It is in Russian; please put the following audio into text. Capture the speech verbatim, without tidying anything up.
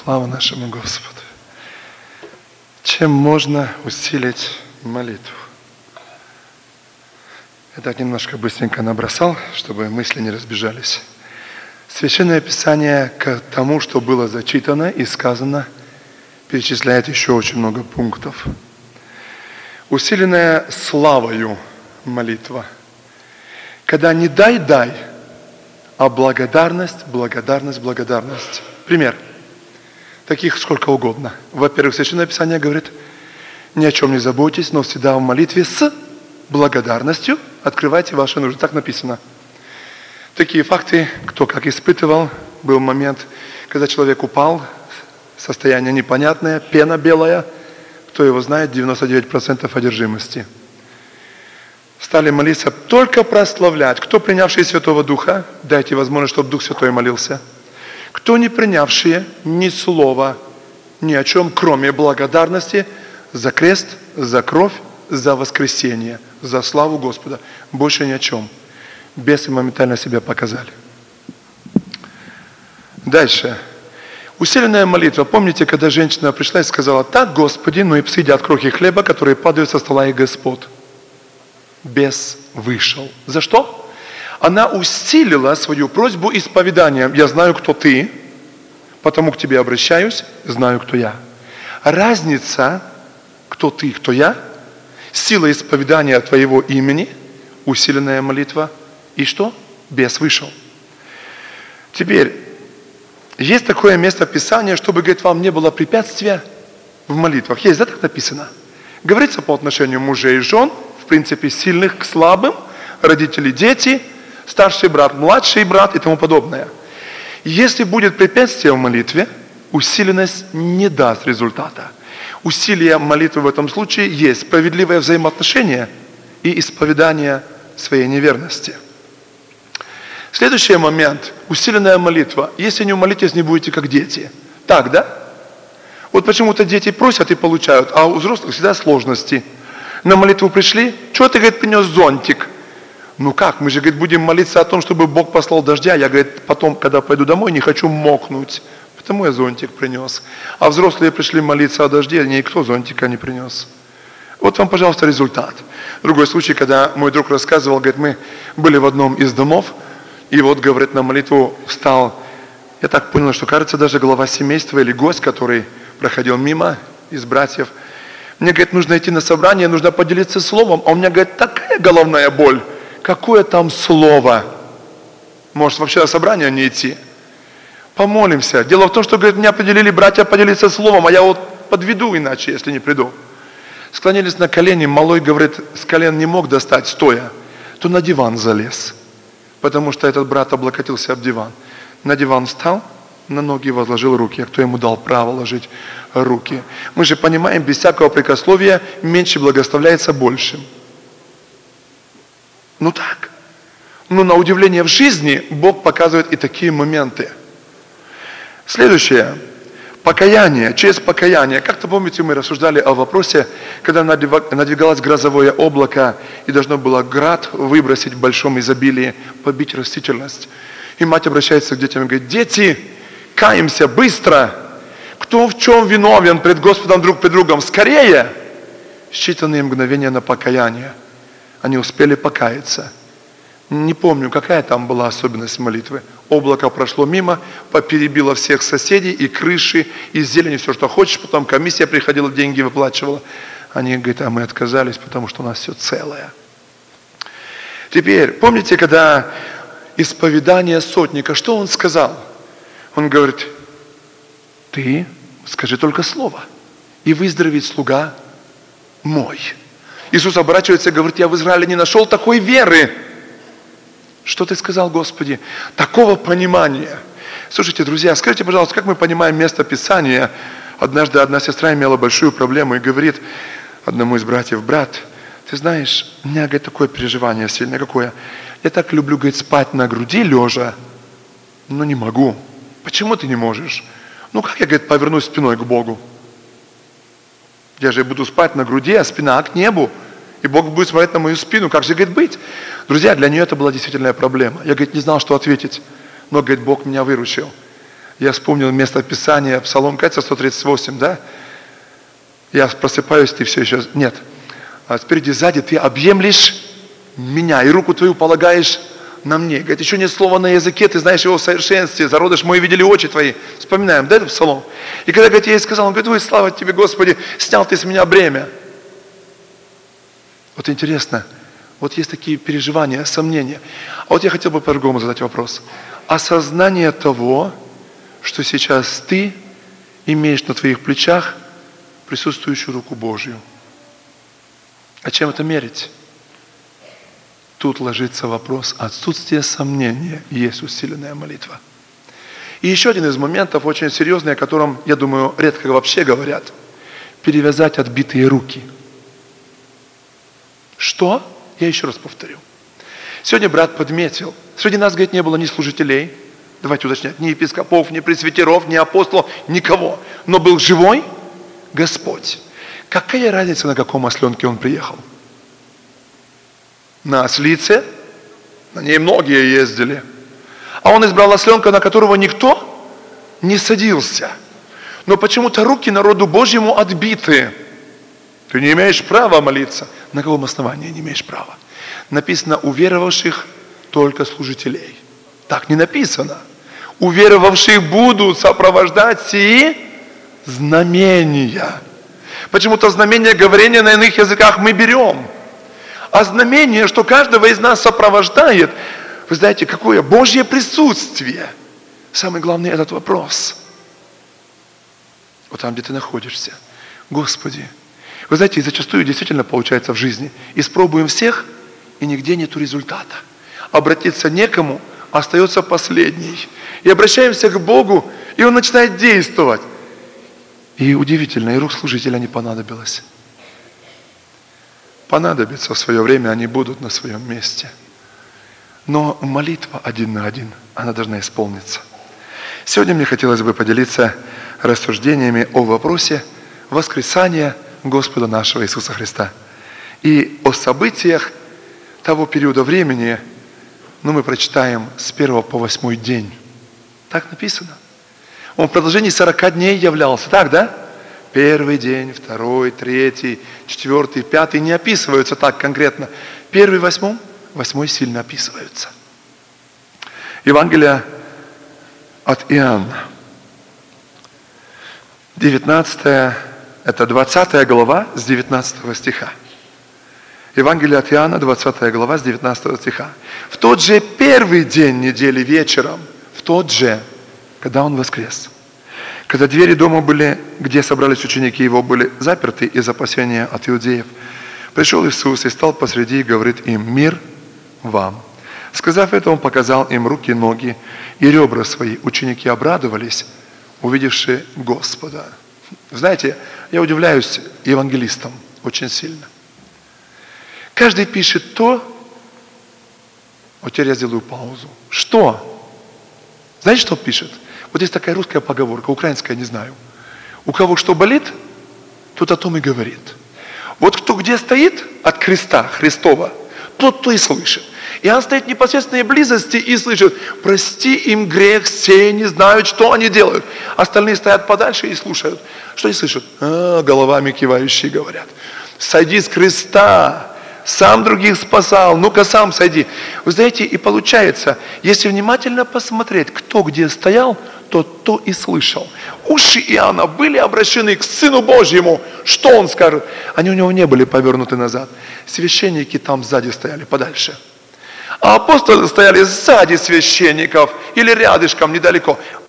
Слава нашему Господу. Чем можно усилить молитву? Я так немножко быстренько набросал, чтобы мысли не разбежались. Священное Писание к тому, что было зачитано и сказано, перечисляет еще очень много пунктов. Усиленная славою молитва. Когда не дай-дай, а благодарность, благодарность, благодарность. Пример. Таких сколько угодно. Во-первых, Священное Писание говорит, ни о чем не заботьтесь, но всегда в молитве с благодарностью открывайте ваши нужды. Так написано. Такие факты, кто как испытывал, был момент, когда человек упал, состояние непонятное, пена белая, кто его знает, девяносто девять процентов одержимости. Стали молиться, только прославлять. Кто принявший Святого Духа, дайте возможность, чтобы Дух Святой молился. Кто не принявшие ни слова, ни о чем, кроме благодарности за крест, за кровь, за воскресение, за славу Господа. Больше ни о чем. Бесы моментально себя показали. Дальше. Усиленная молитва. Помните, когда женщина пришла и сказала, так, Господи, ну и псы едят крохи хлеба, которые падают со стола их господ. Бес вышел. За что? Она усилила свою просьбу исповеданием. Я знаю, кто ты, потому к тебе обращаюсь, знаю, кто я. Разница, кто ты, кто я, сила исповедания твоего имени, усиленная молитва, и что? Бес вышел. Теперь, есть такое место Писания, чтобы, говорит, вам не было препятствия в молитвах. Есть, да, так написано? Говорится по отношению мужей и жен, в принципе, сильных к слабым, родители, дети, старший брат, младший брат и тому подобное. Если будет препятствие в молитве, усиленность не даст результата. Усилие молитвы в этом случае есть справедливое взаимоотношение и исповедание своей неверности. Следующий момент. Усиленная молитва. Если не умолитесь, не будете как дети. Так, да? Вот почему-то дети просят и получают, а у взрослых всегда сложности. На молитву пришли, что ты, говорит, принес зонтик? Ну как, мы же, говорит, будем молиться о том, чтобы Бог послал дождя. Я, говорит, потом, когда пойду домой, не хочу мокнуть. Потому я зонтик принес. А взрослые пришли молиться о дожде, никто зонтика не принес. Вот вам, пожалуйста, результат. Другой случай, когда мой друг рассказывал, говорит, мы были в одном из домов, и вот, говорит, на молитву встал, я так понял, что, кажется, даже глава семейства или гость, который проходил мимо из братьев. Мне, говорит, нужно идти на собрание, нужно поделиться словом. А у меня, говорит, такая головная боль. Какое там слово? Может, вообще на собрание не идти? Помолимся. Дело в том, что, говорит, меня поделили братья поделиться словом, а я вот подведу иначе, если не приду. Склонились на колени, малой, говорит, с колен не мог достать, стоя, то на диван залез. Потому что этот брат облокотился об диван. На диван встал, на ноги возложил руки. А кто ему дал право ложить руки? Мы же понимаем, без всякого прикословия меньше благословляется большим. Ну так. Но на удивление в жизни Бог показывает и такие моменты. Следующее. Покаяние. Через покаяние. Как-то помните, мы рассуждали о вопросе, когда надвигалось грозовое облако и должно было град выбросить в большом изобилии, побить растительность. И мать обращается к детям и говорит, дети, каемся быстро. Кто в чем виновен пред Господом друг пред другом? Скорее! Считанные мгновения на покаяние. Они успели покаяться. Не помню, какая там была особенность молитвы. Облако прошло мимо, поперебило всех соседей, и крыши, и зелень, и все, что хочешь. Потом комиссия приходила, деньги выплачивала. Они говорят, а мы отказались, потому что у нас все целое. Теперь, помните, когда исповедание сотника, что он сказал? Он говорит, ты скажи только слово, и выздоровеет слуга мой. Иисус оборачивается и говорит, я в Израиле не нашел такой веры. Что ты сказал, Господи? Такого понимания. Слушайте, друзья, скажите, пожалуйста, как мы понимаем место Писания? Однажды одна сестра имела большую проблему и говорит одному из братьев, брат, ты знаешь, у меня, говорит, такое переживание сильное, какое? Я так люблю, говорит, спать на груди лежа, но не могу. Почему ты не можешь? Ну как я, говорит, повернусь спиной к Богу? Я же буду спать на груди, а спина к небу. И Бог будет смотреть на мою спину. Как же, говорит, быть? Друзья, для нее это была действительная проблема. Я, говорит, не знал, что ответить. Но, говорит, Бог меня выручил. Я вспомнил место Писания, Псалом, кажется, сто тридцать восемь, да? Я просыпаюсь, ты все еще... Нет. А спереди, сзади ты объемлешь меня и руку твою полагаешь на мне. Говорит, еще нет слова на языке, ты знаешь его в совершенстве, зародыш мой видели очи твои. Вспоминаем, да, это Псалом? И когда, говорит, я ей сказал, он говорит, ой, слава тебе, Господи, снял ты с меня бремя. Вот интересно, вот есть такие переживания, сомнения. А вот я хотел бы по-другому задать вопрос. Осознание того, что сейчас ты имеешь на твоих плечах присутствующую руку Божью. А чем это мерить? Тут ложится вопрос отсутствия сомнения, и есть усиленная молитва. И еще один из моментов, очень серьезный, о котором, я думаю, редко вообще говорят. Перевязать отбитые руки. Что? Я еще раз повторю. Сегодня брат подметил. Среди нас, говорит, не было ни служителей, давайте уточнять, ни епископов, ни пресвитеров, ни апостолов, никого. Но был живой Господь. Какая разница, на каком осленке он приехал? На ослице, на ней многие ездили. А он избрал осленка, на которого никто не садился. Но почему-то руки народу Божьему отбиты. Ты не имеешь права молиться. На каком основании не имеешь права? Написано, у веровавших только служителей. Так не написано. У веровавших будут сопровождать сии знамения. Почему-то знамение говорения на иных языках мы берем. А знамение, что каждого из нас сопровождает, вы знаете, какое Божье присутствие. Самый главный этот вопрос. Вот там, где ты находишься. Господи, вы знаете, зачастую действительно получается в жизни. Испробуем всех, и нигде нету результата. Обратиться некому, остается последний. И обращаемся к Богу, и Он начинает действовать. И удивительно, и рук служителя не понадобилось. Понадобится в свое время, они будут на своем месте. Но молитва один на один, она должна исполниться. Сегодня мне хотелось бы поделиться рассуждениями о вопросе воскресания Господа нашего Иисуса Христа. И о событиях того периода времени, ну, мы прочитаем с первого по восьмой день. Так написано. Он в продолжении сорока дней являлся. Так, да? Первый день, второй, третий, четвертый, пятый не описываются так конкретно. Первый, восьмой, восьмой сильно описываются. Евангелие от Иоанна. девятнадцатая, это двадцатая глава с девятнадцатого стиха. Евангелие от Иоанна, двадцатая глава с девятнадцатого стиха. В тот же первый день недели вечером, в тот же, когда он воскрес, когда двери дома были, где собрались ученики его, были заперты из опасения от иудеев, пришел Иисус и стал посреди и говорит им: «Мир вам». Сказав это, он показал им руки, ноги и ребра свои. Ученики обрадовались, увидевши Господа. Знаете, я удивляюсь евангелистам очень сильно. Каждый пишет то, вот теперь я сделаю паузу. Что? Знаете, что пишет? Вот есть такая русская поговорка, украинская, не знаю. У кого что болит, тот о том и говорит. Вот кто где стоит от креста Христова, тот то и слышит. И он стоит в непосредственной близости и слышит: прости им грех сей, не знают, что они делают. Остальные стоят подальше и слушают. Что они слышат? А, головами кивающие говорят: сойди с креста, сам других спасал, ну-ка сам сойди. Вы знаете, и получается, если внимательно посмотреть, кто где стоял, тот то и слышал. Уши Иоанна были обращены к Сыну Божьему. Что он скажет? Они у него не были повернуты назад. Священники там сзади стояли, подальше. А апостолы стояли сзади священников или рядышком, недалеко.